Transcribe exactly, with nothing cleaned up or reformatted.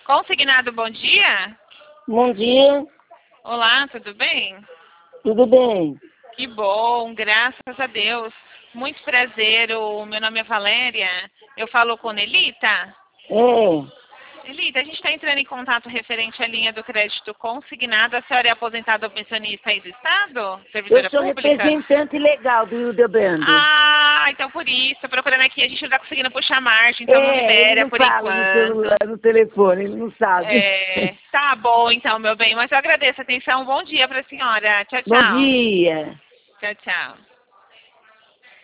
Consignado, bom dia. Bom dia, Olá, tudo bem? tudo bem? Que bom, graças a Deus. Muito prazer, o meu nome é Valéria. Eu falo com Nelita. É, Nelita, a gente está entrando em contato referente à linha do crédito consignado. A senhora é aposentada ou pensionista aí do Estado? eu Servidora sou pública? representante legal do Hildebrand. Ah, então por isso, procurando aqui, a gente não está conseguindo puxar margem, então não É, ele libera não por fala no celular, enquanto. no telefone, ele não sabe. É, tá bom então, meu bem, mas eu agradeço a atenção. Bom dia para a senhora. Tchau, Bom tchau. dia. Tchau, tchau.